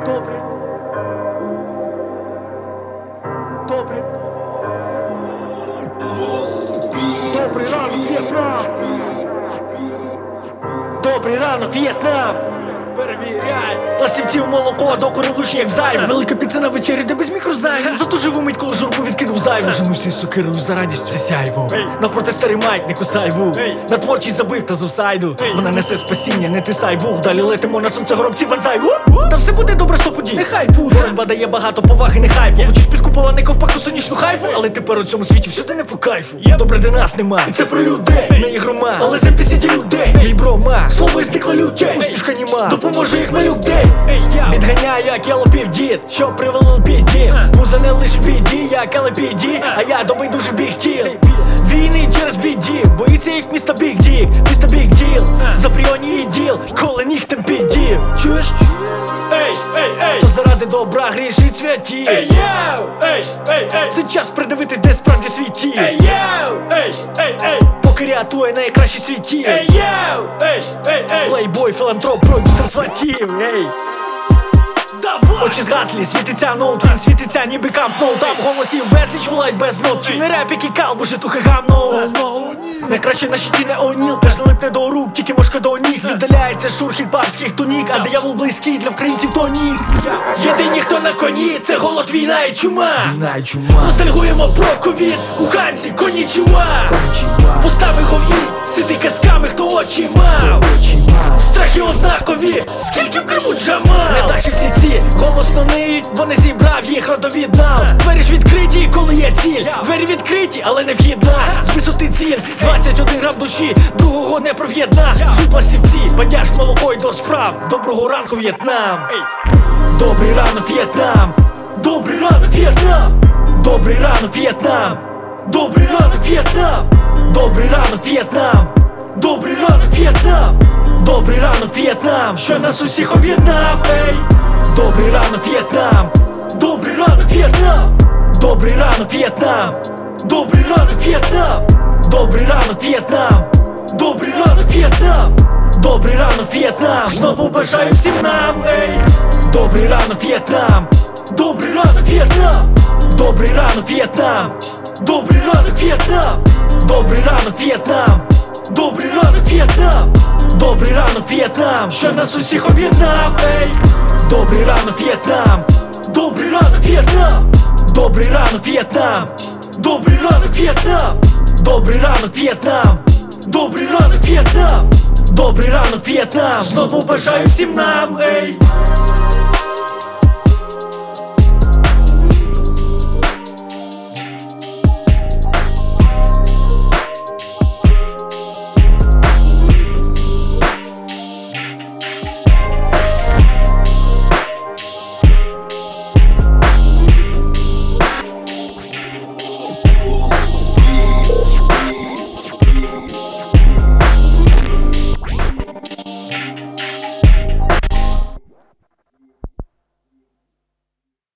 Добрий ранок, В'єтнам! Добрий ранок, В'єтнам! Перевіряй! Пластівців молоко, докори влучні як зайві. Велика піца на вечері, де без мікрозаймів. Зато живу мить, коли журбу відкинув зайву. Женуся із сокирою за радістю сяйво. Навпроти старий майк, не кусай вух. На творчість забив та з офсайду. Вона несе спасіння, не тисай бух. Далі летимо на сонце горобці банзай. Та все буде добре, 100 подій. Нехай буде. Боротьба дає багато поваги, нехай. Хочеш під купола не ковпаку сонячну хайфу. Але тепер у цьому світі всюди не по кайфу. Добре, де нас нема. І це про людей, не ігрома. Але за пісіді людей. Мій брома, слово і зникло людей. Усмішка німа, допоможе як малюк день. Відганяю, як я лопів дід, що привели біді. Муза не лише біді, як LPD, а я добий дуже біг тіл. Війни через біді, боїться як місто Біг Дік. Місто Біг Діл, за пріоні і діл, коли нігтем піддів. Чуєш? Хто заради добра грішить святі. Це час придивитись, де справді світі. Поки рятує найкращі світі. Плейбой, філантроп, продюсер сватів. Очі згаслі, світиться ноут, він світиться ніби Камп Ноу. Там голосів безліч, волають без нот. Чи не реп, який кал, бо житухи гамно. Найкраще на щиті не О'Ніл, теж не липне до рук, тільки мошка до ніг. Віддаляється шурхіт папських тунік, а диявол близький для українців то нік. Єдині, хто на коні, це голод, війна і чума. Ностальгуємо про ковід, уганці, конічуа. Пустами говні, сиди казками, хто очі мав. Страхи однакові, скільки в Криму джамав. Не дахи всі ці, голосно ниють, бо не зібрав їх родовід нам. Двері ж відкриті, коли є ціль. Двері відкриті, але не вхідна. З висоти цін, 21 грам душі, другого не пров'єдна. Жив пластівці, бадяж молоко й до справ. Доброго ранку, В'єтнам. Добрий ранок, В'єтнам. Добрий ранок, В'єтнам. Добрий ранок, В'єтнам. Добрий ранок, В'єтнам. Добрий ранок, В'єтнам. Добрий ранок, В'єтнам. Добрий ранок, В'єтнам, що нас усіх об'єднав, ей. Добрий ранок, В'єтнам. Добрий ранок, В'єтнам. Добрий ранок, В'єтнам. Добрий ранок, В'єтнам. Добрий ранок, В'єтнам. Добрий ранок, В'єтнам. Добрий ранок, В'єтнам. Знову бажаю всім нам, ей. Добрий ранок, В'єтнам. Добрий ранок, В'єтнам. Добрий ранок, В'єтнам. Добрий ранок, В'єтнам. Добрий ранок, В'єтнам. Добрий ранок, В'єтнам. Добрий ранок, В'єтнам, що нас усіх об'єднав, ей. Добрий ранок, В'єтнам. Добрий ранок, В'єтнам. Добрий ранок, В'єтнам. Добрий ранок, В'єтнам. Добрий ранок, В'єтнам. Добрий ранок, В'єтнам. Добрий ранок, В'єтнам. Знову бажаю всім нам, ей.